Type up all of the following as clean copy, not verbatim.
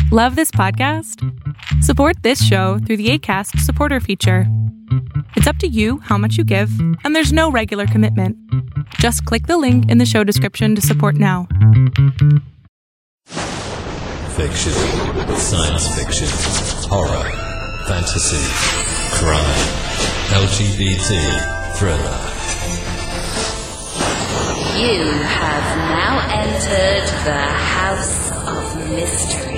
Love this podcast? Support this show through the Acast supporter feature. It's up to you how much you give, and there's no regular commitment. Just click the link in the show description to support now. Fiction, science fiction, horror, fantasy, crime, LGBT, thriller. You have now entered the House of Mystery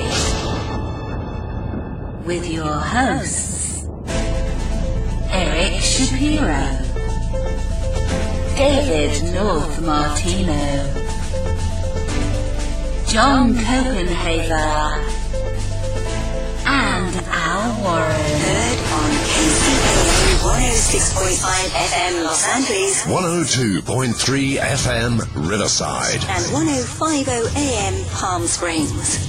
with your hosts, Eric Shapiro, David North Martino, John Copenhaver, and Al Warren. Heard on KCAA 106.5 FM Los Angeles, 102.3 FM Riverside, and 105.0 AM Palm Springs.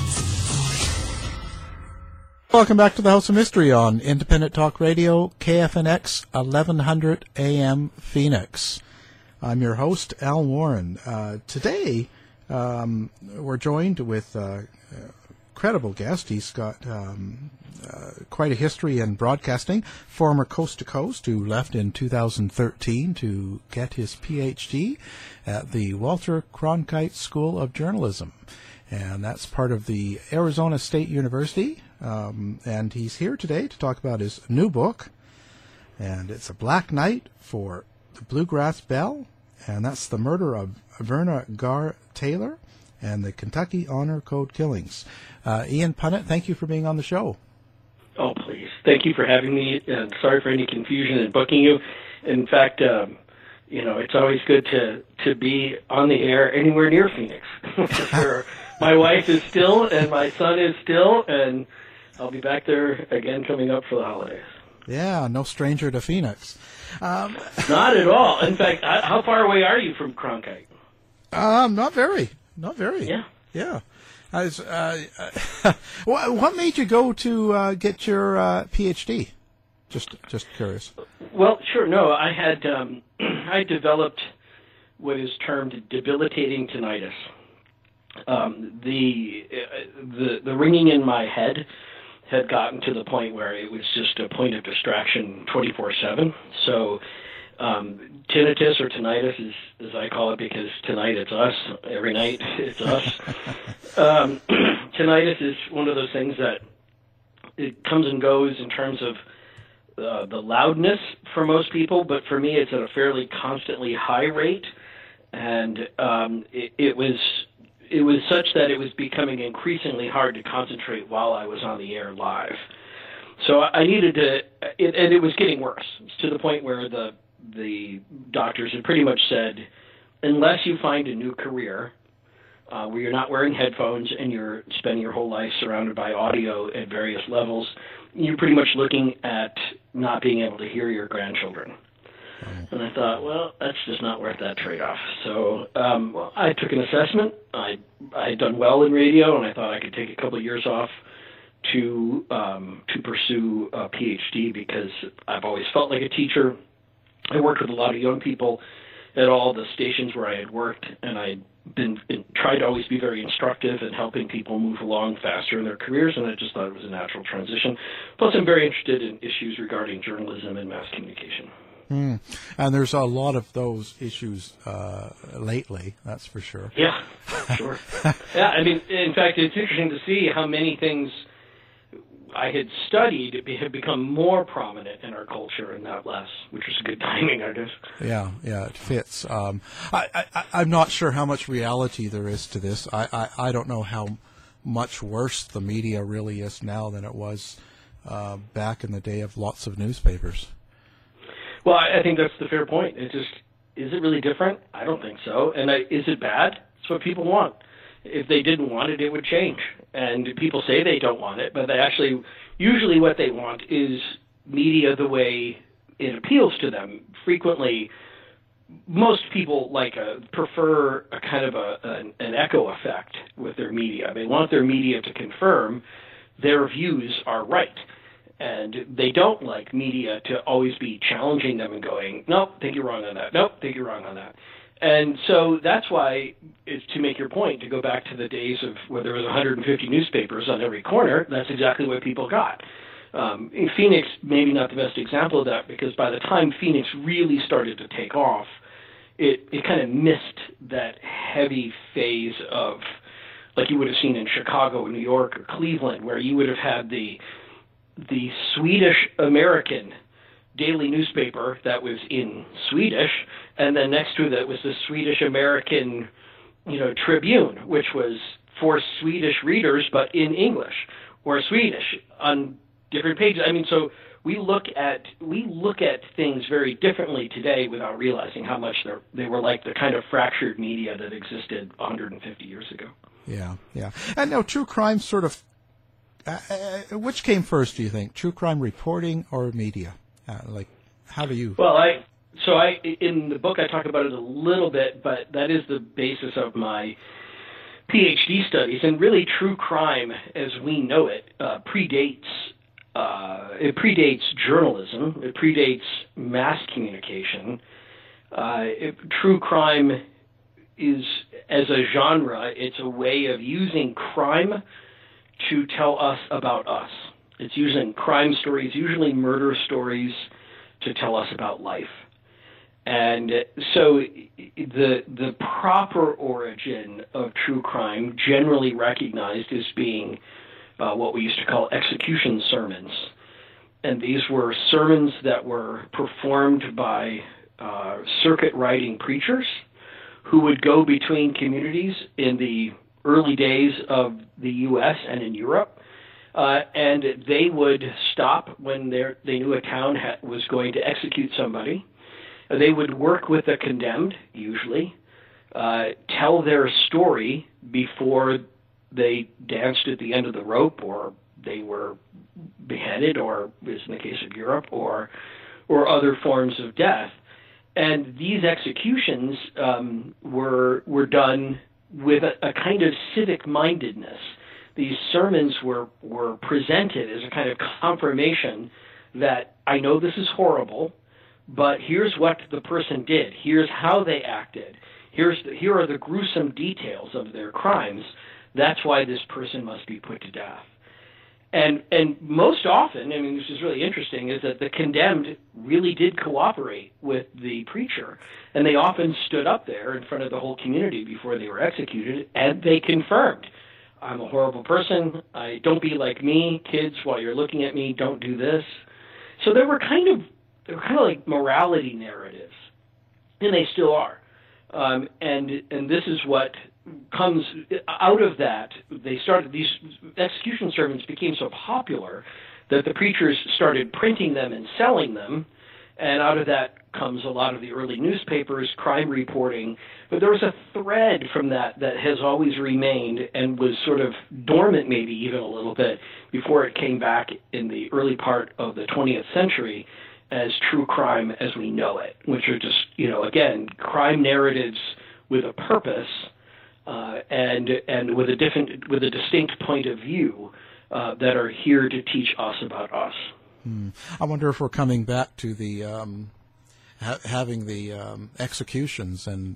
Welcome back to the House of Mystery on Independent Talk Radio, KFNX 1100 AM Phoenix. I'm your host, Al Warren. Today, we're joined with a credible guest. He's got quite a history in broadcasting, former Coast to Coast, who left in 2013 to get his PhD at the Walter Cronkite School of Journalism. And that's part of the Arizona State University. And he's here today to talk about his new book. And it's A Black Night for the Bluegrass Belle. And that's the murder of Verna Garr Taylor and the Kentucky Honor Code killings. Ian Punnett, thank you for being on the show. Oh, please. Thank you for having me, and sorry for any confusion in booking you. In fact, it's always good to be on the air anywhere near Phoenix. Sure. My wife is still, and my son is still, and I'll be back there again coming up for the holidays. Yeah, no stranger to Phoenix. Not at all. In fact, how far away are you from Cronkite? Not very. Yeah. What made you go to get your PhD? Just curious. Well, sure. No, I had I developed what is termed debilitating tinnitus. The ringing in my head had gotten to the point where it was just a point of distraction 24/7. So tinnitus or tinnitus is, as I call it, because tonight it's us. Every night it's us. Tinnitus is one of those things that it comes and goes in terms of the loudness for most people, but for me it's at a fairly constantly high rate, and it was such that it was becoming increasingly hard to concentrate while I was on the air live. So I needed to, and it was getting worse to the point where the doctors had pretty much said, unless you find a new career where you're not wearing headphones and you're spending your whole life surrounded by audio at various levels, you're pretty much looking at not being able to hear your grandchildren. And I thought, well, that's just not worth that trade-off. So I took an assessment. I had done well in radio, and I thought I could take a couple of years off to pursue a PhD because I've always felt like a teacher. I worked with a lot of young people at all the stations where I had worked, and I'd tried to always be very instructive and helping people move along faster in their careers, and I just thought it was a natural transition. Plus, I'm very interested in issues regarding journalism and mass communication. And there's a lot of those issues lately, that's for sure. Yeah, sure. Yeah, I mean, in fact, it's interesting to see how many things I had studied have become more prominent in our culture and not less, which is good timing, I guess. Yeah, it fits. I'm not sure how much reality there is to this. I don't know how much worse the media really is now than it was back in the day of lots of newspapers. Well, I think that's the fair point. It's just, is it really different? I don't think so. And is it bad? It's what people want. If they didn't want it, it would change. And people say they don't want it, but they actually, usually what they want is media the way it appeals to them. Frequently, most people prefer a kind of an echo effect with their media. They want their media to confirm their views are right. And they don't like media to always be challenging them and going, nope, think you're wrong on that. Nope, think you're wrong on that. And so that's why, is to make your point, to go back to the days of where there was 150 newspapers on every corner, that's exactly what people got. In Phoenix, maybe not the best example of that, because by the time Phoenix really started to take off, it kind of missed that heavy phase of, like you would have seen in Chicago, New York, or Cleveland, where you would have had the Swedish-American daily newspaper that was in Swedish, and then next to that was the Swedish-American, Tribune, which was for Swedish readers but in English or Swedish on different pages. I mean, so we look at things very differently today without realizing how much they were like the kind of fractured media that existed 150 years ago. Yeah. And now, true crime sort of. Which came first, do you think? True crime reporting or media? How do you? Well, in the book I talk about it a little bit, but that is the basis of my PhD studies. And really, true crime, as we know it, predates journalism. It predates mass communication. True crime is, as a genre, it's a way of using crime to tell us about us. It's using crime stories, usually murder stories, to tell us about life. And so the proper origin of true crime, generally recognized as being what we used to call execution sermons. And these were sermons that were performed by circuit riding preachers who would go between communities in the early days of the U.S. and in Europe, and they would stop when they knew a town was going to execute somebody. They would work with the condemned, usually, tell their story before they danced at the end of the rope, or they were beheaded, or, as in the case of Europe, or other forms of death. And these executions were done with a kind of civic mindedness. These sermons were presented as a kind of confirmation that I know this is horrible, but here's what the person did. Here's how they acted. Here are the gruesome details of their crimes. That's why this person must be put to death. And most often, I mean, this is really interesting, is that the condemned really did cooperate with the preacher. And they often stood up there in front of the whole community before they were executed, and they confirmed, I'm a horrible person. Don't be like me. Kids, while you're looking at me, don't do this. So they were kind of like morality narratives, and they still are. And this is what comes out of that. These execution sermons became so popular that the preachers started printing them and selling them, and out of that comes a lot of the early newspapers, crime reporting. But there was a thread from that has always remained and was sort of dormant, maybe even a little bit, before it came back in the early part of the 20th century as true crime as we know it, which are just, again, crime narratives with a purpose, and with a distinct point of view that are here to teach us about us. I wonder if we're coming back to the having the executions and.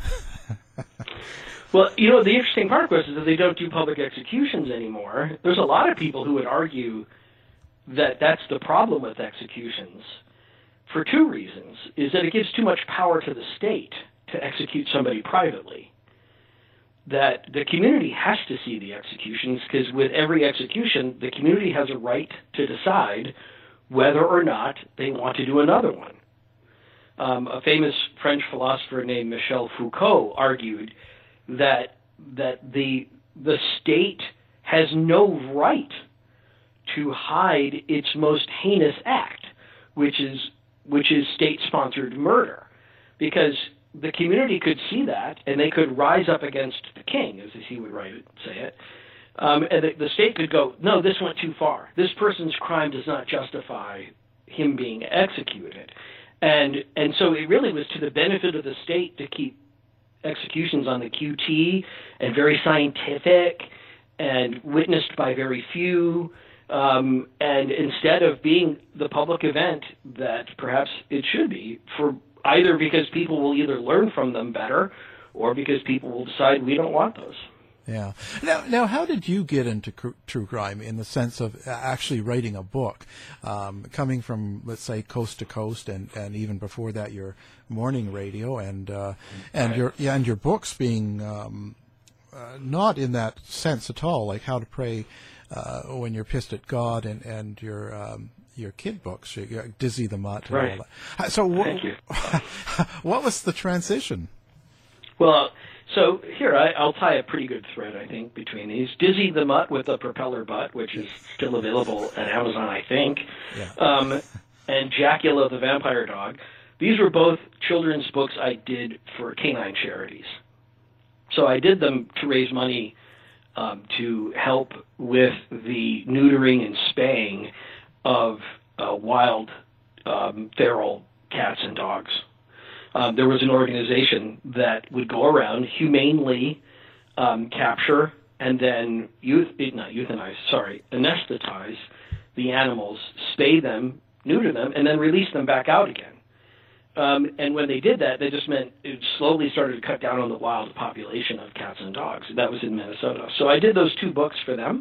Well, the interesting part, of course, is that they don't do public executions anymore. There's a lot of people who would argue that that's the problem with executions for two reasons: is that it gives too much power to the state to execute somebody privately. That the community has to see the executions, because with every execution, the community has a right to decide whether or not they want to do another one. A famous French philosopher named Michel Foucault argued that the state has no right to hide its most heinous act, which is state-sponsored murder, because the community could see that, and they could rise up against the king, as he would say it, and the state could go, no, this went too far. This person's crime does not justify him being executed. And so it really was to the benefit of the state to keep executions on the QT and very scientific and witnessed by very few, and instead of being the public event that perhaps it should be for either because people will either learn from them better or because people will decide we don't want those. Yeah. Now, how did you get into true crime in the sense of actually writing a book, coming from, let's say, Coast to Coast, and even before that, your morning radio, and your books being not in that sense at all, like How to Pray When You're Pissed at God, and your kid books, Dizzy the Mutt, and right. all that. So, Thank you. What was the transition? Well, so here, I'll tie a pretty good thread, I think, between these. Dizzy the Mutt with a Propeller Butt, which is still available at Amazon, I think, and Jackula the Vampire Dog. These were both children's books I did for canine charities. So I did them to raise money to help with the neutering and spaying of wild feral cats and dogs. There was an organization that would go around humanely capture and then anesthetize the animals, spay them, neuter them, and then release them back out again. And when they did that, they just meant it slowly started to cut down on the wild population of cats and dogs. That was in Minnesota. So I did those 2 books for them,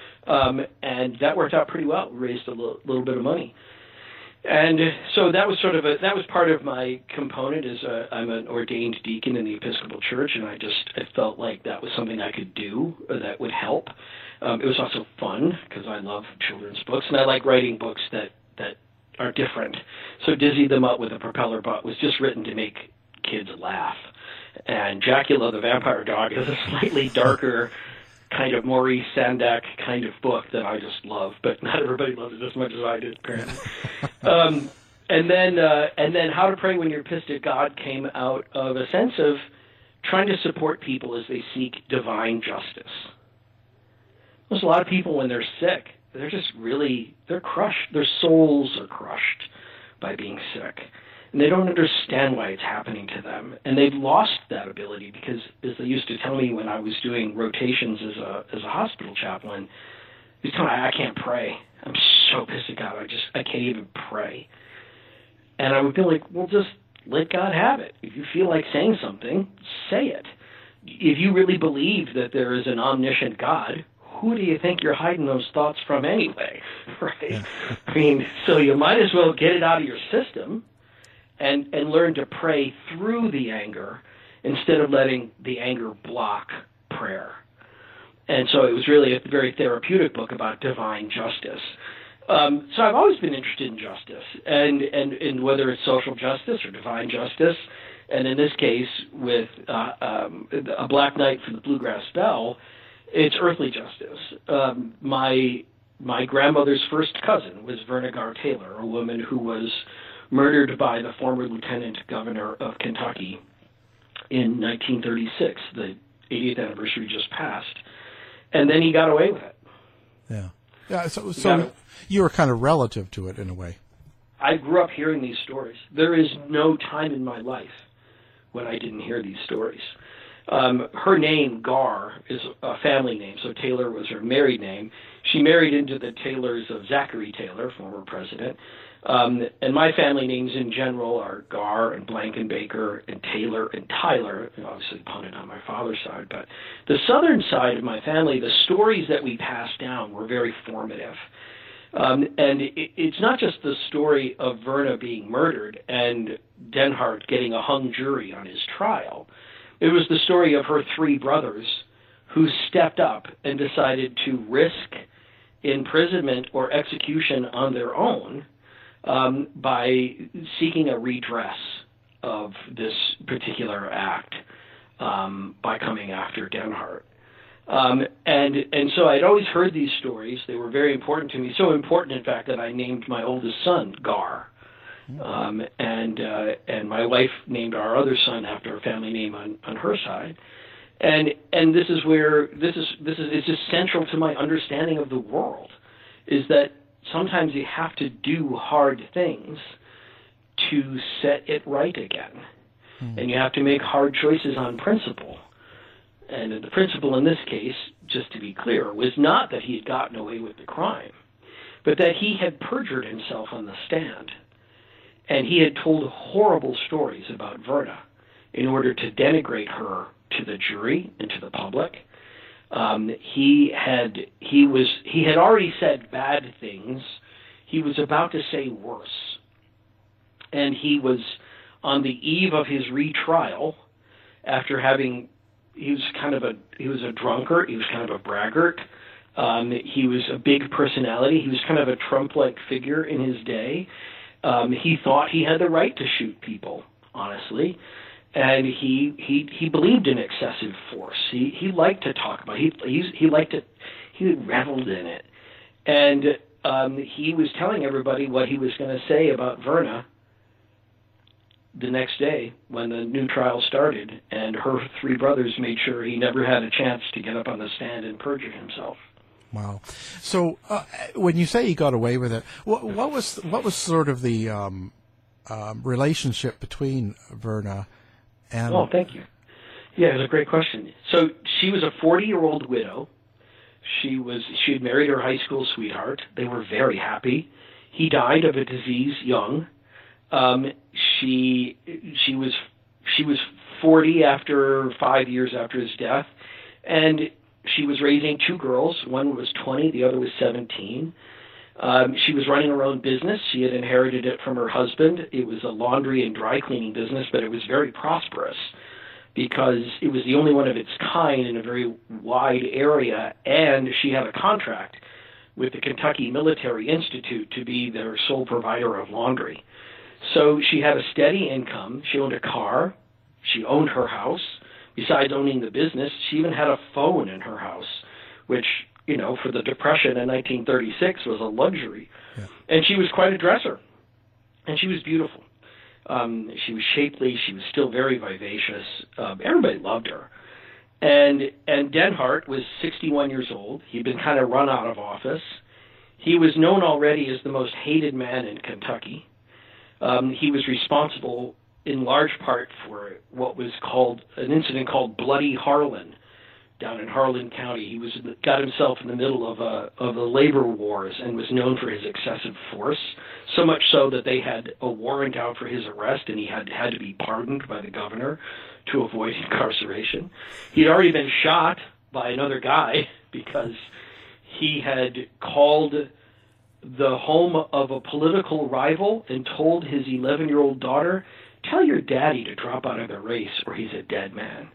and that worked out pretty well. Raised a little bit of money. And so that was that was part of my component. I'm an ordained deacon in the Episcopal Church, and I felt like that was something I could do that would help. It was also fun because I love children's books, and I like writing books that are different. So Dizzy the Mutt with a Propeller Butt was just written to make kids laugh. And Jackula the Vampire Dog is a slightly darker, kind of Maurice Sendak kind of book that I just love, but not everybody loves it as much as I did, apparently. And then How to Pray When You're Pissed at God came out of a sense of trying to support people as they seek divine justice. There's a lot of people when they're sick, they're crushed. Their souls are crushed by being sick. And they don't understand why it's happening to them. And they've lost that ability because, as they used to tell me when I was doing rotations as a hospital chaplain, they tell me, I can't pray. I'm so pissed at God. I can't even pray. And I would be like, well, just let God have it. If you feel like saying something, say it. If you really believe that there is an omniscient God, who do you think you're hiding those thoughts from anyway, right? Yeah. I mean, so you might as well get it out of your system and learn to pray through the anger instead of letting the anger block prayer. And so it was really a very therapeutic book about divine justice. So I've always been interested in justice, and whether it's social justice or divine justice. And in this case, with A Black Night for the Bluegrass Belle, it's earthly justice. My grandmother's first cousin was Verna Garr Taylor, a woman who was murdered by the former lieutenant governor of Kentucky in 1936. The 80th anniversary just passed. And then he got away with it. Yeah. Yeah. So you were kind of relative to it in a way. I grew up hearing these stories. There is no time in my life when I didn't hear these stories. Her name, Garr, is a family name, so Taylor was her married name. She married into the Taylors of Zachary Taylor, former president. And my family names in general are Garr and Blankenbaker and Taylor and Tyler, and obviously punted on my father's side. But the southern side of my family, the stories that we passed down were very formative. And it's not just the story of Verna being murdered and Denhart getting a hung jury on his trial. It was the story of her 3 brothers who stepped up and decided to risk imprisonment or execution on their own by seeking a redress of this particular act by coming after Denhart. And so I'd always heard these stories. They were very important to me, so important, in fact, that I named my oldest son Garr. And my wife named our other son after a family name on her side. And this is where it's just central to my understanding of the world, is that sometimes you have to do hard things to set it right again. And you have to make hard choices on principle. And the principle in this case, just to be clear, was not that he had gotten away with the crime, but that he had perjured himself on the stand. And he had told horrible stories about Verna in order to denigrate her to the jury and to the public. He had already said bad things. He was about to say worse. And he was on the eve of his retrial after he was a drunkard, he was kind of a braggart. He was a big personality. He was kind of a Trump-like figure in his day. He thought he had the right to shoot people, honestly. And he believed in excessive force. He liked to talk about it. He reveled in it. And he was telling everybody what he was going to say about Verna the next day when the new trial started, and her three brothers made sure he never had a chance to get up on the stand and perjure himself. Wow. So when you say he got away with it, what was sort of the relationship between Verna and... Oh, thank you. Yeah, it was a great question. So she was a 40-year-old widow. She had married her high school sweetheart. They were very happy. He died of a disease young. She was 40 after 5 years after his death, and she was raising two girls. One was 20, the other was 17. She was running her own business. She had inherited it from her husband. It was a laundry and dry cleaning business, but it was very prosperous because it was the only one of its kind in a very wide area, and she had a contract with the Kentucky Military Institute to be their sole provider of laundry. So she had a steady income. She owned a car. She owned her house. Besides owning the business, she even had a phone in her house, which, for the Depression in 1936 was a luxury. Yeah. And she was quite a dresser. And she was beautiful. She was shapely. She was still very vivacious. Everybody loved her. And Denhart was 61 years old. He'd been kind of run out of office. He was known already as the most hated man in Kentucky. He was responsible in large part for what was called an incident called Bloody Harlan down in Harlan County. He got himself in the middle of the labor wars and was known for his excessive force, so much so that they had a warrant out for his arrest, and he had to be pardoned by the governor to avoid incarceration. He'd already been shot by another guy because he had called the home of a political rival and told his 11-year-old daughter, "Tell your daddy to drop out of the race or he's a dead man."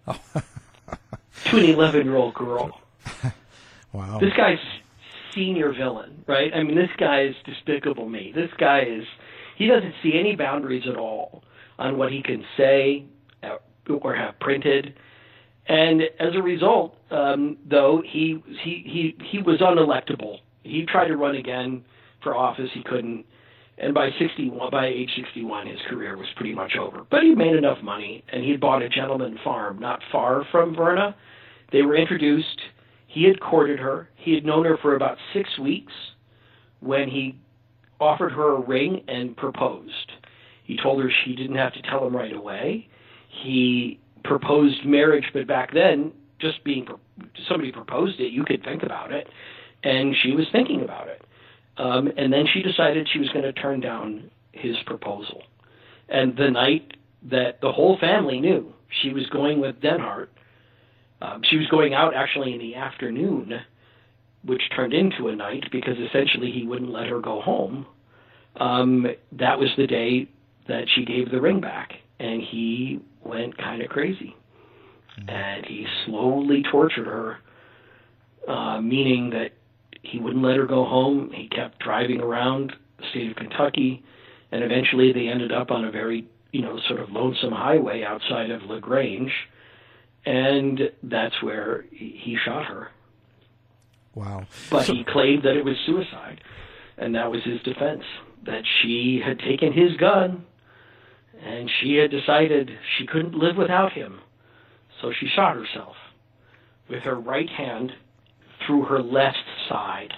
To an 11-year-old girl. Wow. This guy's senior villain, right? I mean, this guy is Despicable Me. This guy he doesn't see any boundaries at all on what he can say or have printed. And as a result, though, he was unelectable. He tried to run again for office. He couldn't. And by age 61, his career was pretty much over. But he made enough money, and he bought a gentleman farm not far from Verna. They were introduced. He had courted her. He had known her for about 6 weeks when he offered her a ring and proposed. He told her she didn't have to tell him right away. He proposed marriage, but back then, just somebody proposed it, you could think about it. And she was thinking about it. And then she decided she was going to turn down his proposal. And the night that the whole family knew she was going with Denhart, she was going out actually in the afternoon, which turned into a night because essentially he wouldn't let her go home. That was the day that she gave the ring back. And he went kind of crazy. And he slowly tortured her, meaning that he wouldn't let her go home. He kept driving around the state of Kentucky, and eventually they ended up on a very, sort of lonesome highway outside of LaGrange, and that's where he shot her. Wow. But he claimed that it was suicide, and that was his defense, that she had taken his gun, and she had decided she couldn't live without him, so she shot herself with her right hand through her left side.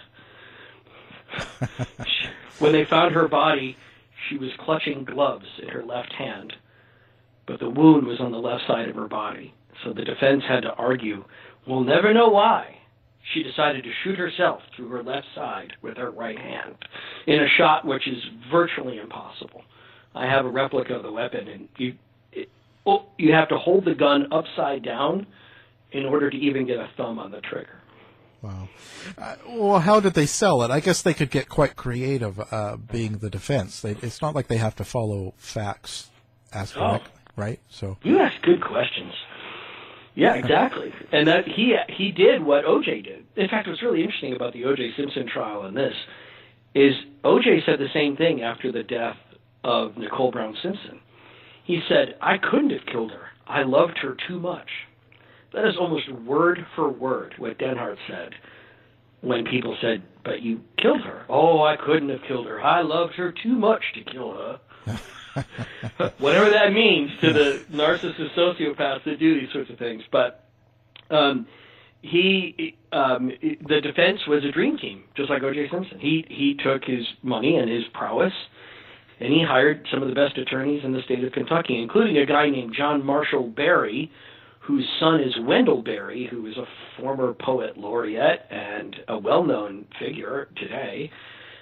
When they found her body, she was clutching gloves in her left hand, but the wound was on the left side of her body. So the defense had to argue, we'll never know why she decided to shoot herself through her left side with her right hand in a shot which is virtually impossible. I have a replica of the weapon, and you have to hold the gun upside down in order to even get a thumb on the trigger. Wow. Well, how did they sell it? I guess they could get quite creative, being the defense. It's not like they have to follow facts as correctly, right? So you ask good questions. Yeah, exactly. And that he did what O.J. did. In fact, what's really interesting about the O.J. Simpson trial and this is O.J. said the same thing after the death of Nicole Brown Simpson. He said, "I couldn't have killed her. I loved her too much." That is almost word for word what Denhart said when people said, "But you killed her." "Oh, I couldn't have killed her. I loved her too much to kill her." Whatever that means to the narcissist sociopaths that do these sorts of things. But the defense was a dream team, just like O.J. Simpson. He took his money and his prowess, and he hired some of the best attorneys in the state of Kentucky, including a guy named John Marshall Berry, whose son is Wendell Berry, who is a former poet laureate and a well-known figure today.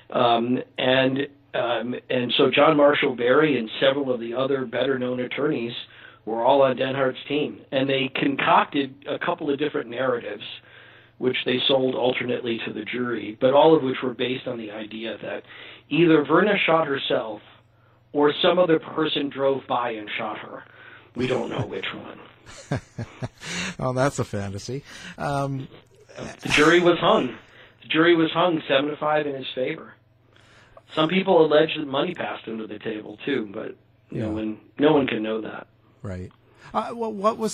And so John Marshall Berry and several of the other better-known attorneys were all on Denhart's team. And they concocted a couple of different narratives, which they sold alternately to the jury, but all of which were based on the idea that either Verna shot herself or some other person drove by and shot her. We don't know which one. Oh, that's a fantasy. The jury was hung. The jury was hung 7-5 in his favor. Some people allege that money passed under the table too, but no one can know that. Right. Well,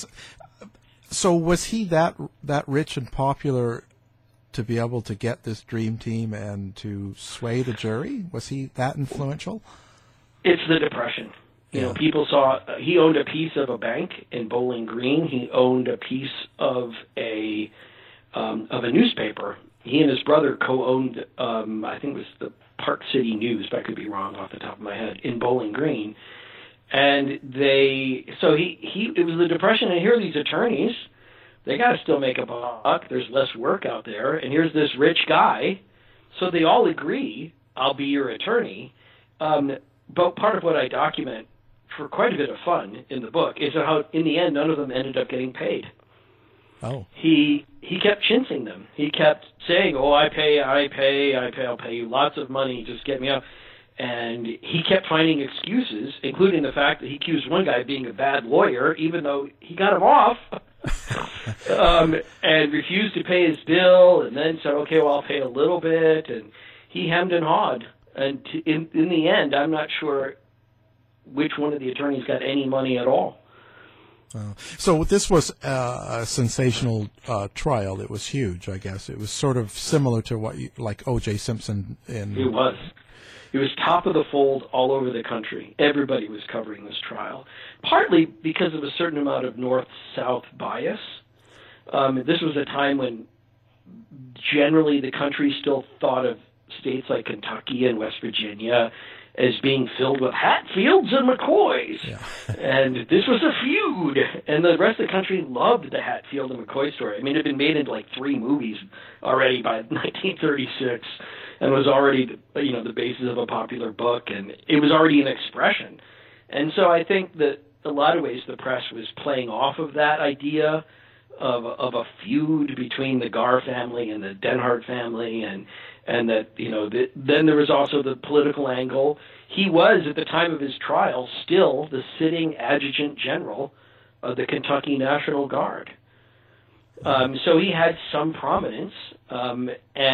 was he that rich and popular to be able to get this dream team and to sway the jury? Was he that influential? It's the Depression. You know, people saw he owned a piece of a bank in Bowling Green. He owned a piece of a newspaper. He and his brother co-owned, I think it was the Park City News, but I could be wrong off the top of my head, in Bowling Green. And it was the Depression, and here are these attorneys. They got to still make a buck. There's less work out there, and here's this rich guy. So they all agree, I'll be your attorney. But part of what I document for quite a bit of fun in the book is how, in the end, none of them ended up getting paid. Oh. He kept chintzing them. He kept saying, "Oh, I'll pay you lots of money, just get me out." And he kept finding excuses, including the fact that he accused one guy of being a bad lawyer, even though he got him off, and refused to pay his bill, and then said, "Okay, well, I'll pay a little bit." And he hemmed and hawed. And in the end, I'm not sure which one of the attorneys got any money at all. So this was a sensational trial. It was huge, I guess. It was sort of similar to like O.J. Simpson. It was. It was top of the fold all over the country. Everybody was covering this trial, partly because of a certain amount of north-south bias. This was a time when generally the country still thought of states like Kentucky and West Virginia as being filled with Hatfields and McCoys. Yeah. And this was a feud. And the rest of the country loved the Hatfield and McCoy story. I mean, it had been made into like 3 movies already by 1936 and was already, the basis of a popular book. And it was already an expression. And so I think that in a lot of ways the press was playing off of that idea of a feud between the Garr family and the Denhart family, and that, then there was also the political angle. He was, at the time of his trial, still the sitting adjutant general of the Kentucky National Guard. So he had some prominence, and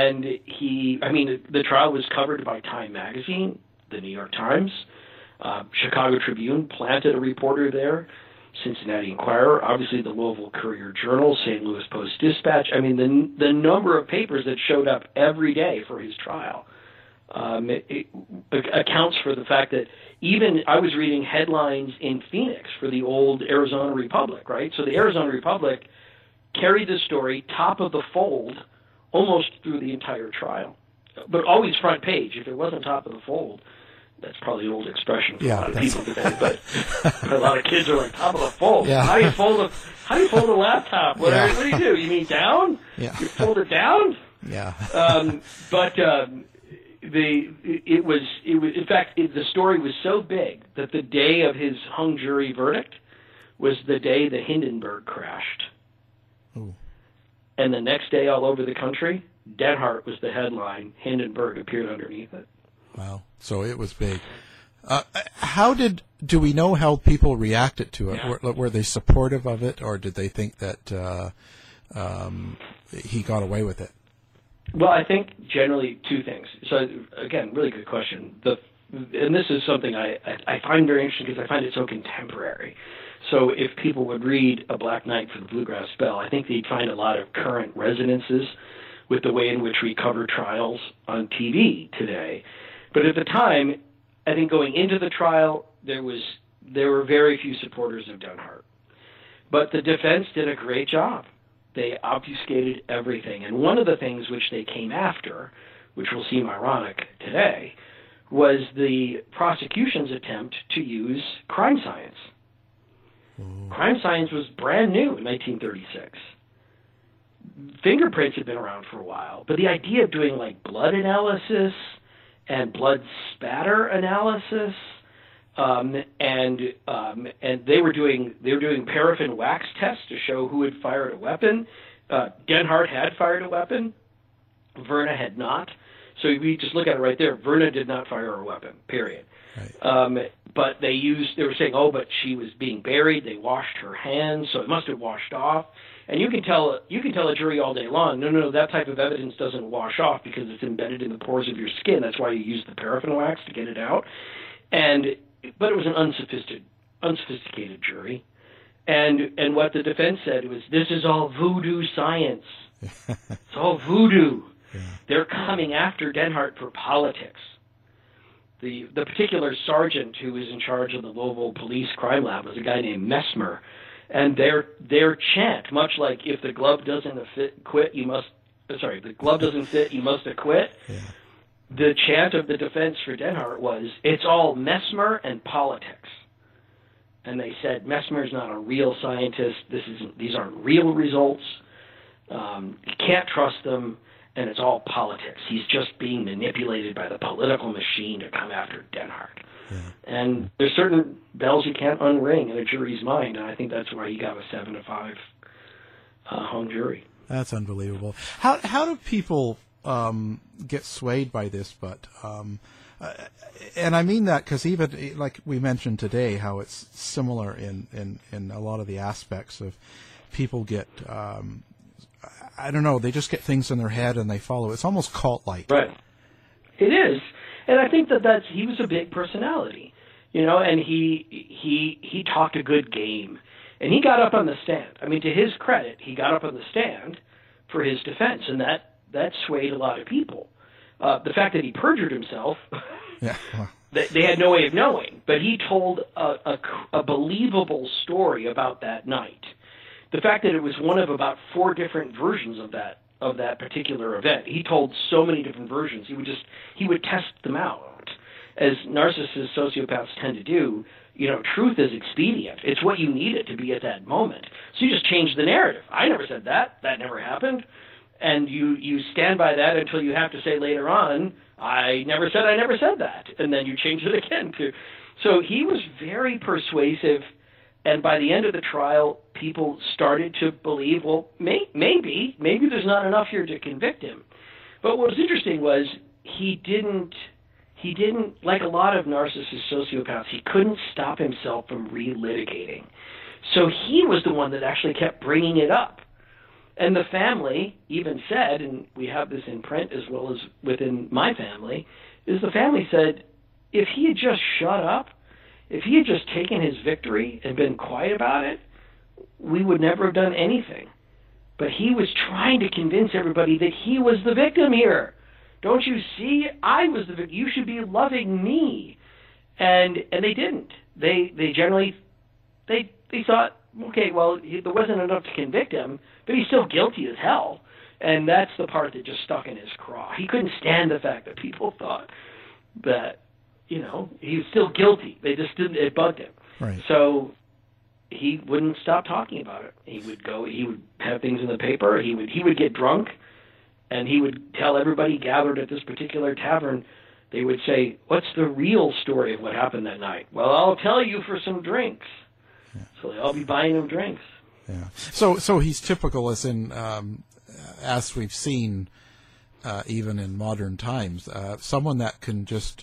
the trial was covered by Time Magazine, the New York Times, Chicago Tribune planted a reporter there, Cincinnati Enquirer, obviously the Louisville Courier-Journal, St. Louis Post-Dispatch. I mean, the number of papers that showed up every day for his trial it accounts for the fact that even I was reading headlines in Phoenix for the old Arizona Republic, right? So the Arizona Republic carried the story top of the fold almost through the entire trial, but always front page. If it wasn't top of the fold, that's probably an old expression for a lot of people today, but a lot of kids are like, top of the fold. Yeah. How do you fold a laptop? What do you do? You mean down? Yeah. You fold it down? Yeah. But it was in fact the story was so big that the day of his hung jury verdict was the day the Hindenburg crashed. Ooh. And the next day, all over the country, Denhart was the headline. Hindenburg appeared underneath it. Wow! So it was big. Do we know how people reacted to it? Yeah. Were they supportive of it, or did they think that he got away with it? Well, I think generally two things. So again, really good question. And this is something I find very interesting because I find it so contemporary. So if people would read A Black Night for the Bluegrass Bell, I think they'd find a lot of current resonances with the way in which we cover trials on TV today. But at the time, I think going into the trial, there were very few supporters of Denhart. But the defense did a great job. They obfuscated everything. And one of the things which they came after, which will seem ironic today, was the prosecution's attempt to use crime science. Crime science was brand new in 1936. Fingerprints had been around for a while, but the idea of doing like blood analysis and blood spatter analysis, and they were doing paraffin wax tests to show who had fired a weapon. Denhart had fired a weapon. Verna had not. So we just look at it right there. Verna did not fire a weapon. Period. Right. But they were saying, but she was being buried. They washed her hands, so it must have washed off. And you can tell a jury all day long, no, that type of evidence doesn't wash off because it's embedded in the pores of your skin. That's why you use the paraffin wax to get it out. But it was an unsophisticated jury. And what the defense said was, this is all voodoo science. It's all voodoo. Yeah. They're coming after Denhart for politics. The particular sergeant who was in charge of the Louisville Police Crime Lab was a guy named Messmer, and their chant, much like if the glove doesn't fit, if the glove doesn't fit, you must acquit. Yeah. The chant of the defense for Denhart was, it's all Messmer and politics. And they said Messmer's not a real scientist. These aren't real results. You can't trust them. And it's all politics. He's just being manipulated by the political machine to come after Denhart. Yeah. And there's certain bells you can't unring in a jury's mind, and I think that's why he got a 7-5 hung jury. That's unbelievable. How do people get swayed by this? But and I mean that because even like we mentioned today, how it's similar in a lot of the aspects of people get. I don't know. They just get things in their head and they follow. It's almost cult-like. Right. It is, and I think he was a big personality, and he talked a good game, and he got up on the stand. I mean, to his credit, he got up on the stand for his defense, and that swayed a lot of people. The fact that he perjured himself, yeah. Well. They had no way of knowing, but he told a believable story about that night. The fact that it was one of about 4 different versions of that particular event. He told so many different versions. He would test them out, as narcissists, sociopaths tend to do. Truth is expedient. It's what you need it to be at that moment. So you just change the narrative. I never said that. That never happened. And you stand by that until you have to say later on, I never said that. And then you change it again too. So he was very persuasive. And by the end of the trial, people started to believe, well, maybe there's not enough here to convict him. But what was interesting was he didn't, like a lot of narcissist sociopaths, he couldn't stop himself from relitigating. So he was the one that actually kept bringing it up. And the family even said, and we have this in print as well as within my family, is the family said, if he had just shut up, if he had just taken his victory and been quiet about it, we would never have done anything. But he was trying to convince everybody that he was the victim here. Don't you see? I was the victim. You should be loving me. And they didn't. They generally thought, okay, well, there wasn't enough to convict him, but he's still guilty as hell. And that's the part that just stuck in his craw. He couldn't stand the fact that people thought that, he was still guilty. It bugged him. Right. So he wouldn't stop talking about it. He would have things in the paper. He would get drunk And he would tell everybody gathered at this particular tavern, they would say, "What's the real story of what happened that night?" "Well, I'll tell you for some drinks." Yeah. So they'll be buying him drinks. Yeah. So he's typical, as in, as we've seen, even in modern times, someone that can just,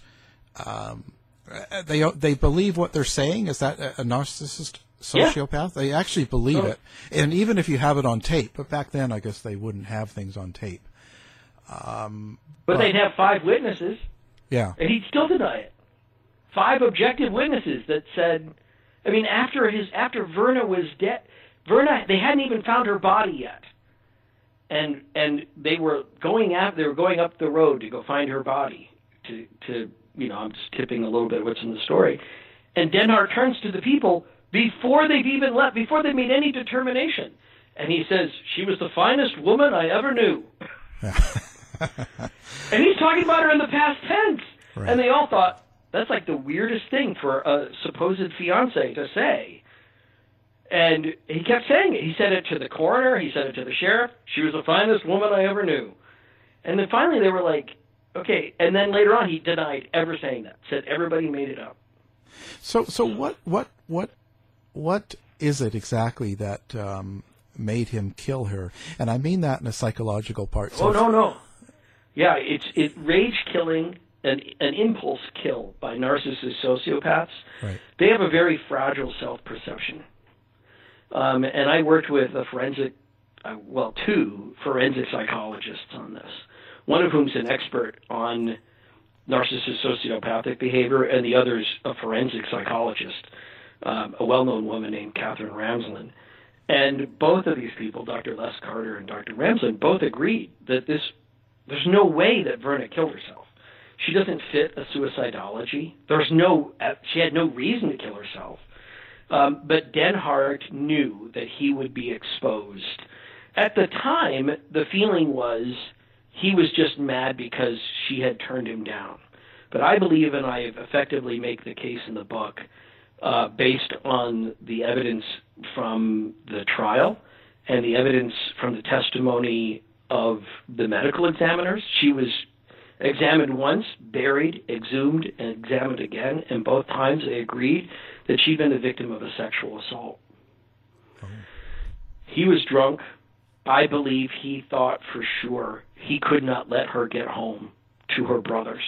they believe what they're saying. Is that a narcissist? Sociopath? Yeah. They actually believe it. And even if you have it on tape, but back then I guess they wouldn't have things on tape. But they'd have 5 witnesses. Yeah. And he'd still deny it. 5 objective witnesses that said, I mean, after Verna was dead, they hadn't even found her body yet. And they were going up the road to go find her body to I'm just tipping a little bit what's in the story. And Denhart turns to the people before they've even left, before they made any determination. And he says, "She was the finest woman I ever knew." And he's talking about her in the past tense. Right. And they all thought, that's like the weirdest thing for a supposed fiancé to say. And he kept saying it. He said it to the coroner. He said it to the sheriff. "She was the finest woman I ever knew." And then finally they were like, okay. And then later on he denied ever saying that. Said everybody made it up. So what is it exactly that made him kill her? And I mean that in a psychological part. So no. Yeah, it's rage killing, an impulse kill by narcissist sociopaths. Right. They have a very fragile self-perception. And I worked with two forensic psychologists on this, one of whom's an expert on narcissist sociopathic behavior, and the other's a forensic psychologist, a well-known woman named Catherine Ramsland. And both of these people, Dr. Les Carter and Dr. Ramsland, both agreed that there's no way that Verna killed herself. She doesn't fit a suicidology. She had no reason to kill herself. But Denhart knew that he would be exposed. At the time, the feeling was he was just mad because she had turned him down. But I believe, and I effectively make the case in the book, based on the evidence from the trial and the evidence from the testimony of the medical examiners. She was examined once, buried, exhumed, and examined again, and both times they agreed that she'd been the victim of a sexual assault. Oh. He was drunk. I believe he thought for sure he could not let her get home to her brothers.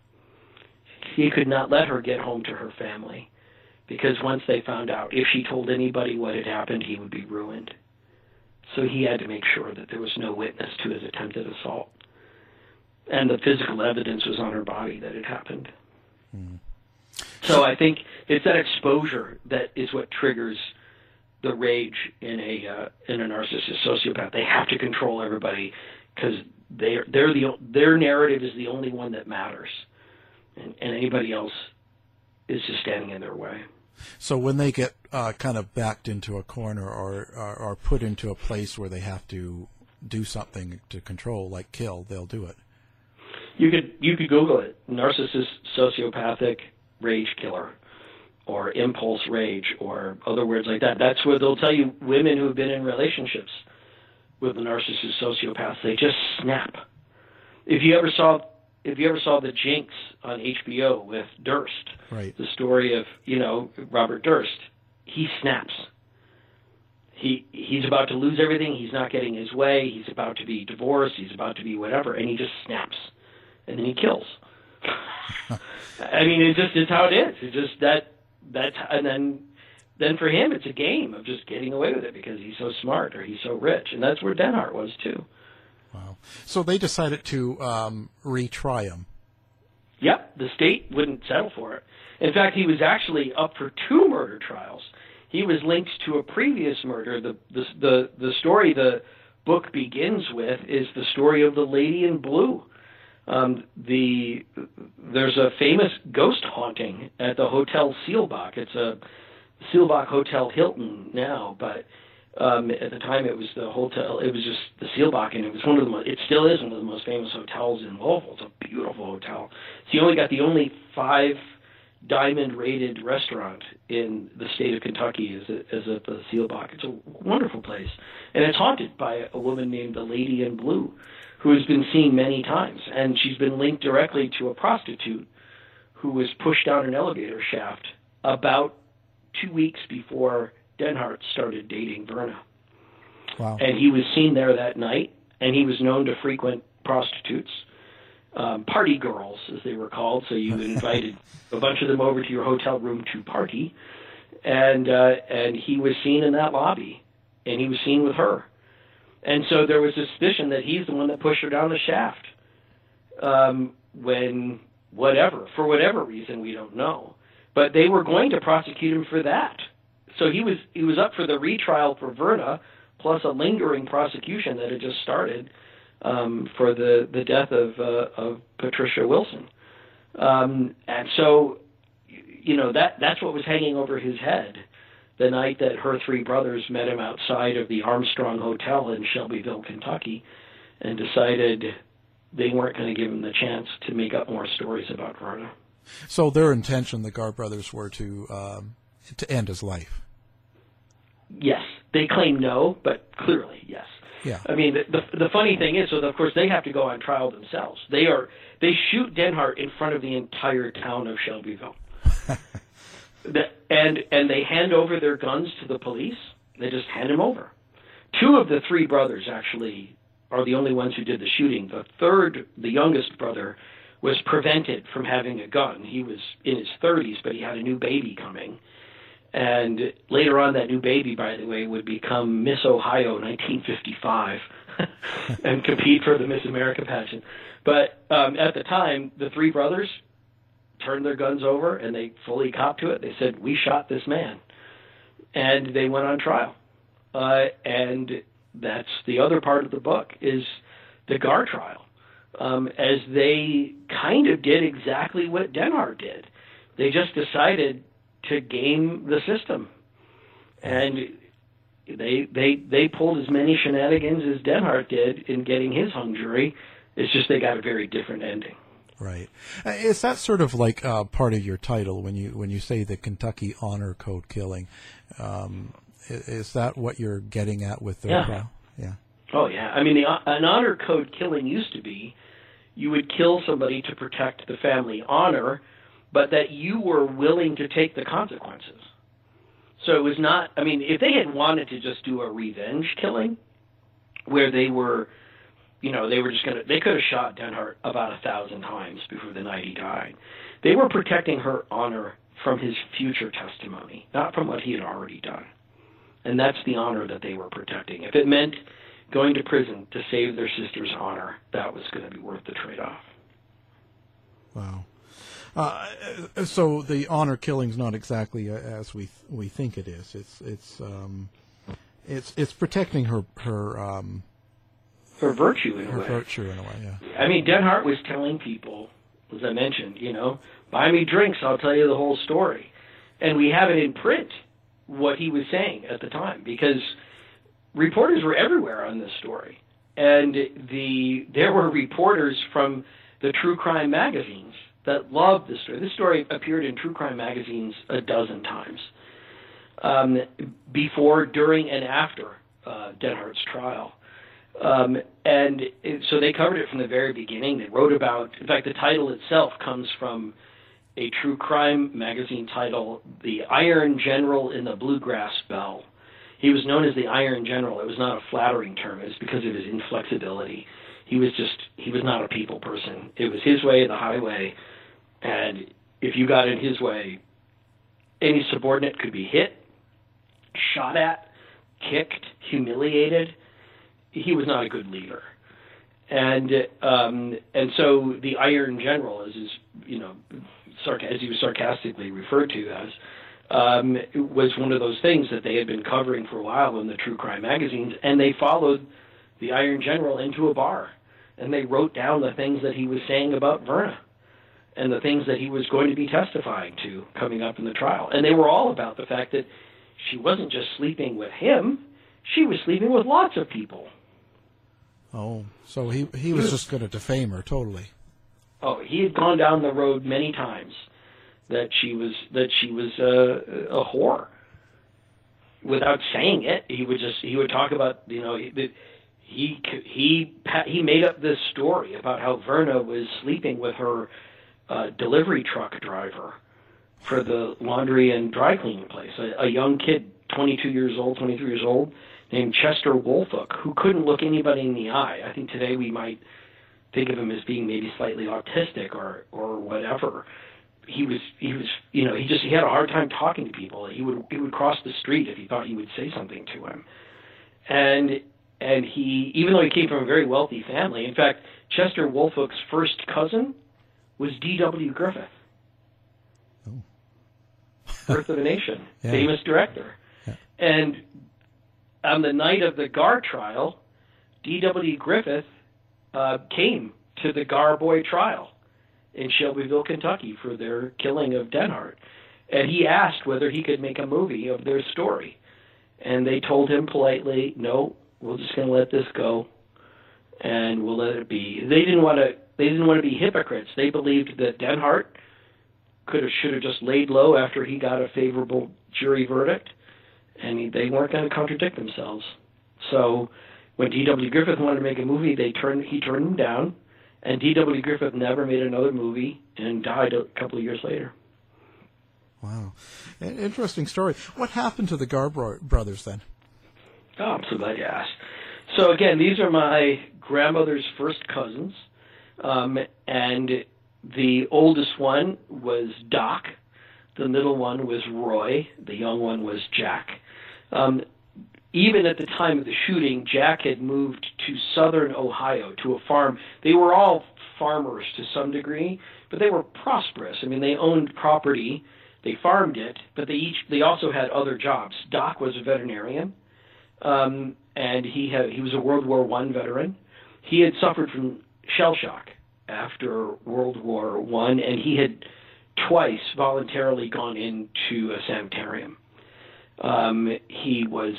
He could not let her get home to her family, because once they found out, if she told anybody what had happened, he would be ruined. So he had to make sure that there was no witness to his attempted assault. And the physical evidence was on her body that it happened. Mm. So I think it's that exposure that is what triggers the rage in a narcissist sociopath. They have to control everybody because their narrative is the only one that matters, and anybody else is just standing in their way. So when they get kind of backed into a corner or put into a place where they have to do something to control, like kill, they'll do it. You could Google it: narcissist sociopathic rage killer, or impulse rage, or other words like that. That's where they'll tell you women who have been in relationships with the narcissist sociopaths, they just snap. If you ever saw The Jinx on HBO with Durst, right, the story of Robert Durst, he snaps. He's about to lose everything. He's not getting his way. He's about to be divorced. He's about to be whatever, and he just snaps, and then he kills. I mean, it's how it is. It's just that's and then for him it's a game of just getting away with it because he's so smart or he's so rich, and that's where Denhart was too. Wow. So they decided to retry him. Yep, the state wouldn't settle for it. In fact, he was actually up for 2 murder trials. He was linked to a previous murder. The story the book begins with is the story of the Lady in Blue. There's a famous ghost haunting at the Hotel Seelbach. It's a Seelbach Hotel Hilton now, but at the time it was the hotel. It was just the Seelbach, and it was it still is one of the most famous hotels in Louisville. It's a beautiful hotel. So you got the only 5-diamond rated restaurant in the state of Kentucky is at the Seelbach. It's a wonderful place, and it's haunted by a woman named the Lady in Blue, who has been seen many times, and she's been linked directly to a prostitute who was pushed down an elevator shaft about 2 weeks before Denhart started dating Verna. Wow. And he was seen there that night, and he was known to frequent prostitutes, party girls, as they were called. So you invited a bunch of them over to your hotel room to party, and he was seen in that lobby, and he was seen with her. And so there was a suspicion that he's the one that pushed her down the shaft. For whatever reason, we don't know. But they were going to prosecute him for that. So he was up for the retrial for Verna, plus a lingering prosecution that had just started for the death of Patricia Wilson. And so, that's what was hanging over his head the night that her three brothers met him outside of the Armstrong Hotel in Shelbyville, Kentucky, and decided they weren't going to give him the chance to make up more stories about Verna. So their intention, the Gar brothers, were to end his life. Yes, they claim no, but clearly yes. Yeah. I mean, the funny thing is, so of course they have to go on trial themselves. They shoot Denhart in front of the entire town of Shelbyville, and they hand over their guns to the police. They just hand them over. Two of the three brothers actually are the only ones who did the shooting. The third, the youngest brother, was prevented from having a gun. He was in his 30s, but he had a new baby coming. And later on, that new baby, by the way, would become Miss Ohio 1955 and compete for the Miss America pageant. But at the time, the three brothers turned their guns over, and they fully copped to it. They said, "We shot this man." And they went on trial. And that's the other part of the book, is the Gar trial, as they kind of did exactly what Denhart did. They just decided to game the system, and they pulled as many shenanigans as Denhart did in getting his hung jury. It's just they got a very different ending. Right. Is that sort of like part of your title when you say the Kentucky Honor Code killing? Is that what you're getting at with the trial? Yeah. Oh yeah. I mean, an honor code killing used to be you would kill somebody to protect the family honor, but that you were willing to take the consequences. So it was not, I mean, if they had wanted to just do a revenge killing where they were, they could have shot Denhart about 1,000 times before the night he died. They were protecting her honor from his future testimony, not from what he had already done. And that's the honor that they were protecting. If it meant going to prison to save their sister's honor, that was going to be worth the trade-off. Wow. So the honor killing's not exactly as we think it is. It's protecting her virtue in a way. Her virtue in a way, yeah. I mean, Denhart was telling people, as I mentioned, buy me drinks, I'll tell you the whole story. And we have it in print, what he was saying at the time, because reporters were everywhere on this story. And there were reporters from the true crime magazines that loved this story. This story appeared in true crime magazines a dozen times, before, during, and after Denhart's trial. So they covered it from the very beginning. They wrote about, in fact, the title itself comes from a true crime magazine title, The Iron General in the Bluegrass Bell. He was known as the Iron General. It was not a flattering term. It was because of his inflexibility. He was not a people person. It was his way or the highway. And if you got in his way, any subordinate could be hit, shot at, kicked, humiliated. He was not a good leader. And so the Iron General, as he was sarcastically referred to as, was one of those things that they had been covering for a while in the true crime magazines, and they followed the Iron General into a bar, and they wrote down the things that he was saying about Verna and the things that he was going to be testifying to coming up in the trial. And they were all about the fact that she wasn't just sleeping with him, she was sleeping with lots of people. Oh, so he was just going to defame her totally. Oh, he had gone down the road many times that she was a whore. Without saying it, he would talk about, that he made up this story about how Verna was sleeping with her delivery truck driver for the laundry and dry cleaning place, a young kid, 23 years old, named Chester Wolfook, who couldn't look anybody in the eye. I think today we might think of him as being maybe slightly autistic or whatever. He had a hard time talking to people. He would cross the street if he thought you would say something to him. And he, even though he came from a very wealthy family, in fact, Chester Wolfook's first cousin was D.W. Griffith. Oh. Birth of a Nation, Yeah. famous director. Yeah. And on the night of the Garr trial, D.W. Griffith came to the Garr boy trial in Shelbyville, Kentucky, for their killing of Denhart. And he asked whether he could make a movie of their story. And they told him politely, no, we're just going to let this go, and we'll let it be. They didn't want to be hypocrites. They believed that Denhart should have just laid low after he got a favorable jury verdict, and they weren't going to contradict themselves. So when D.W. Griffith wanted to make a movie, he turned him down, and D.W. Griffith never made another movie and died a couple of years later. Wow. An interesting story. What happened to the Garr brothers then? Oh, I'm so glad you asked. So again, these are my grandmother's first cousins, and the oldest one was Doc, the middle one was Roy, the young one was Jack. Even at the time of the shooting, Jack had moved to southern Ohio to a farm. They were all farmers to some degree, but they were prosperous. I mean, they owned property, they farmed it, but they also had other jobs. Doc was a veterinarian. And he was a World War I veteran. He had suffered from shell shock after World War I, and he had twice voluntarily gone into a sanitarium. He was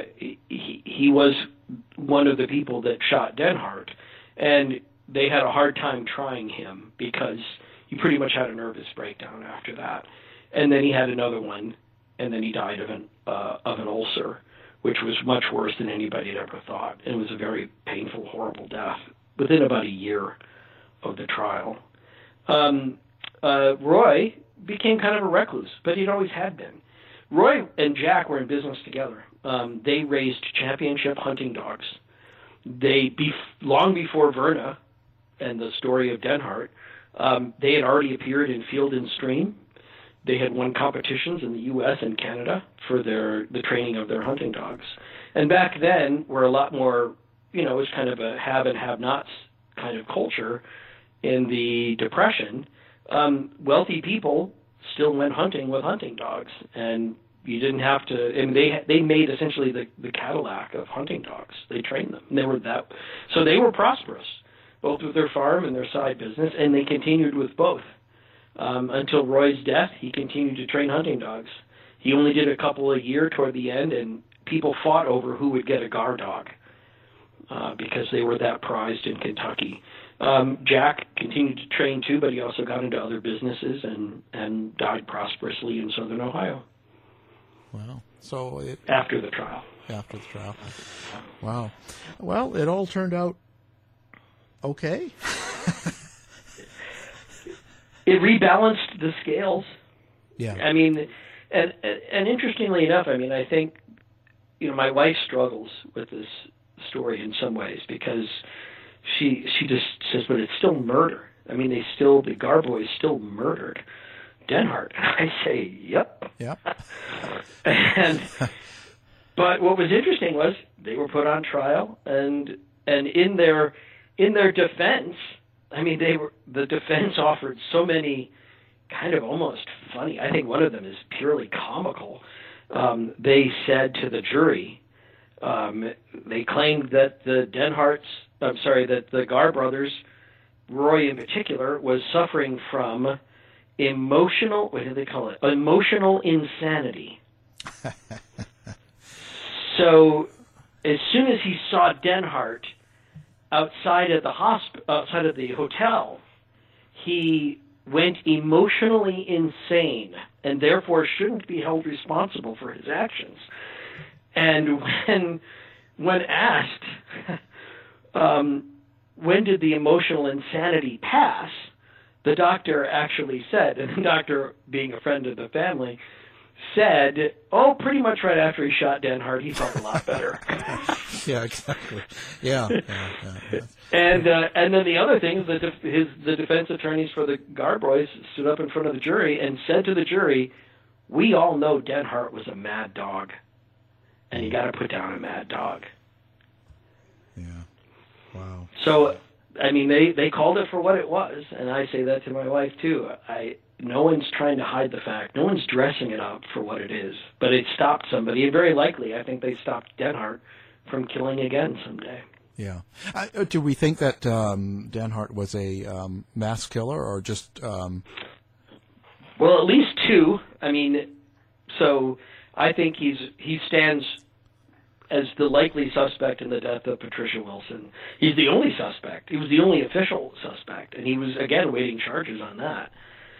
one of the people that shot Denhart, and they had a hard time trying him because he pretty much had a nervous breakdown after that. And then he had another one, and then he died of an ulcer, which was much worse than anybody had ever thought. And it was a very painful, horrible death within about a year of the trial. Roy became kind of a recluse, but he'd always had been. Roy and Jack were in business together. They raised championship hunting dogs. Long before Verna and the story of Denhart, they had already appeared in Field and Stream. They had won competitions in the U.S. and Canada for the training of their hunting dogs. And back then, were a lot more, it was kind of a have and have-nots kind of culture in the Depression. Wealthy people still went hunting with hunting dogs, and you didn't have to. I mean, they made essentially the Cadillac of hunting dogs. They trained them, and so they were prosperous, both with their farm and their side business, and they continued with both. Until Roy's death, he continued to train hunting dogs. He only did a couple a year toward the end, and people fought over who would get a Garr dog because they were that prized in Kentucky. Jack continued to train too, but he also got into other businesses and died prosperously in southern Ohio. Wow. So after the trial. After the trial. Wow. Well, it all turned out okay. It rebalanced the scales. Yeah. I mean, and interestingly enough, I mean, I think, my wife struggles with this story in some ways because she just says, but it's still murder. I mean, the Garr boys still murdered Denhart. And I say, yep. Yep. But what was interesting was they were put on trial, and in their defense, I mean, the defense offered so many kind of almost funny. I think one of them is purely comical. They said to the jury, they claimed that the Garr brothers, Roy in particular, was suffering from emotional insanity. So as soon as he saw Denhart outside of the hotel, he went emotionally insane and therefore shouldn't be held responsible for his actions. And when asked when did the emotional insanity pass? The doctor actually said, and the doctor, being a friend of the family, said, pretty much right after he shot Dan Hart, he felt a lot better. Yeah, exactly. Yeah. And then the other thing is that the defense attorneys for the Garboys stood up in front of the jury and said to the jury, we all know Dan Hart was a mad dog, and you got to put down a mad dog. Yeah. Wow. So, I mean, they called it for what it was, and I say that to my wife, too. No one's trying to hide the fact. No one's dressing it up for what it is. But it stopped somebody, and very likely, I think they stopped Dan Hart from killing again someday. Yeah. Do we think that Dan Hart was a mass killer, or just... Well, at least two. I mean, so I think he stands as the likely suspect in the death of Patricia Wilson. He's the only suspect. He was the only official suspect, and he was, again, awaiting charges on that.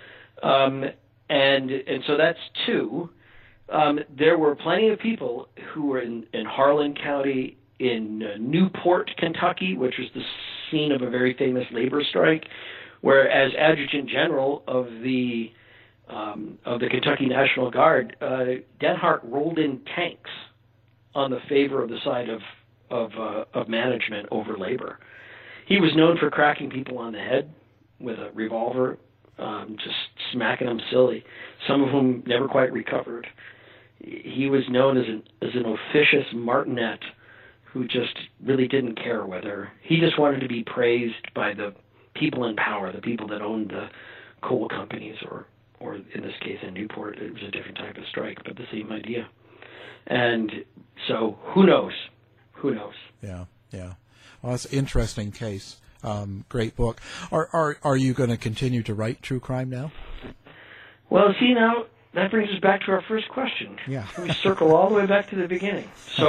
And so that's two. There were plenty of people who were in Harlan County, in Newport, Kentucky, which was the scene of a very famous labor strike, where as Adjutant General of the Kentucky National Guard, Dan Hart rolled in tanks on the favor of the side of management over labor. He was known for cracking people on the head with a revolver, just smacking them silly, some of whom never quite recovered. He was known as an officious martinet who just really didn't care whether. He just wanted to be praised by the people in power, the people that owned the coal companies, or in this case in Newport, it was a different type of strike, but the same idea. And so who knows? Who knows? Yeah. Well, that's an interesting case. Great book. Are you going to continue to write true crime now? Well, see, now that brings us back to our first question. Yeah. We circle all the way back to the beginning. So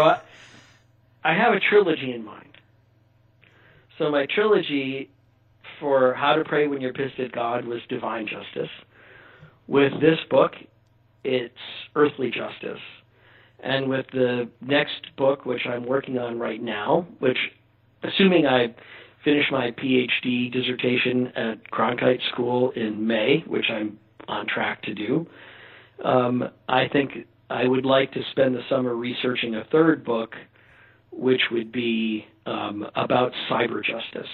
I have a trilogy in mind. So my trilogy for How to Pray When You're Pissed at God was Divine Justice. With this book, it's Earthly Justice. And with the next book, which I'm working on right now, which, assuming I finish my PhD dissertation at Cronkite School in May, which I'm on track to do, I think I would like to spend the summer researching a third book, which would be about cyber justice.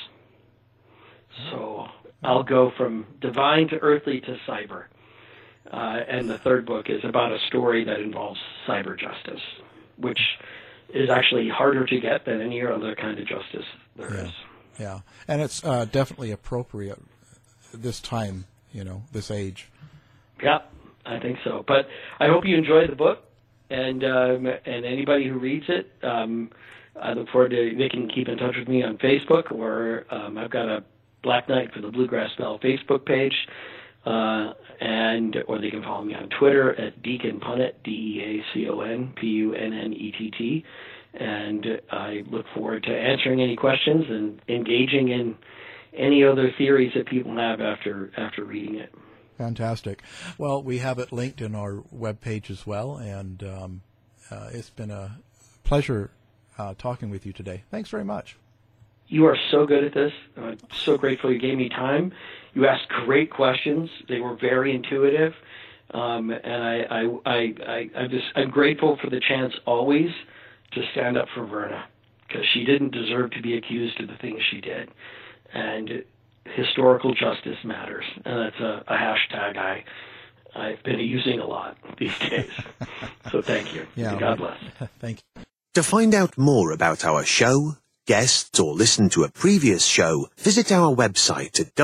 So I'll go from divine to earthly to cyber. And the third book is about a story that involves cyber justice, which is actually harder to get than any other kind of justice there is. Yeah, and it's definitely appropriate this time, this age. Yeah, I think so. But I hope you enjoy the book, and anybody who reads it, I look forward to. They can keep in touch with me on Facebook, or I've got a Black Knight for the Bluegrass Bell Facebook page, or they can follow me on Twitter at Deacon Punnett, DeaconPunnett, and I look forward to answering any questions and engaging in any other theories that people have after reading it. Fantastic. Well, we have it linked in our webpage as well, and it's been a pleasure talking with you today. Thanks very much. You are so good at this. I'm so grateful you gave me time. You asked great questions. They were very intuitive, and I'm grateful for the chance always to stand up for Verna, because she didn't deserve to be accused of the things she did. And historical justice matters, and that's a hashtag I've been using a lot these days. So thank you. Yeah, God bless. Thank you. To find out more about our show, guests, or listen to a previous show, visit our website at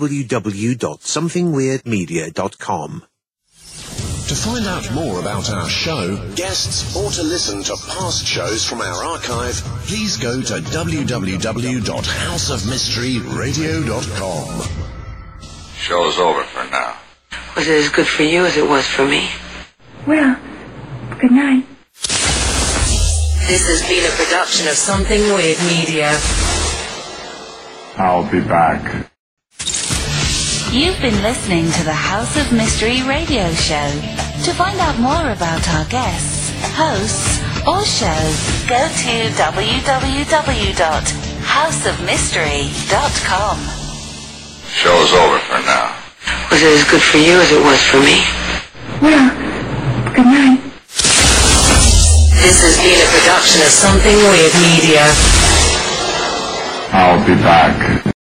www.somethingweirdmedia.com. To find out more about our show, guests, or to listen to past shows from our archive, please go to www.houseofmysteryradio.com. Show's over for now. Was it as good for you as it was for me? Well, good night. This has been a production of Something Weird Media. I'll be back. You've been listening to the House of Mystery radio show. To find out more about our guests, hosts, or shows, go to www.houseofmysteryradio.com. houseofmystery.com. Show's over for now. Was it as good for you as it was for me? Well, good night. This has been a production of Something Weird Media. I'll be back.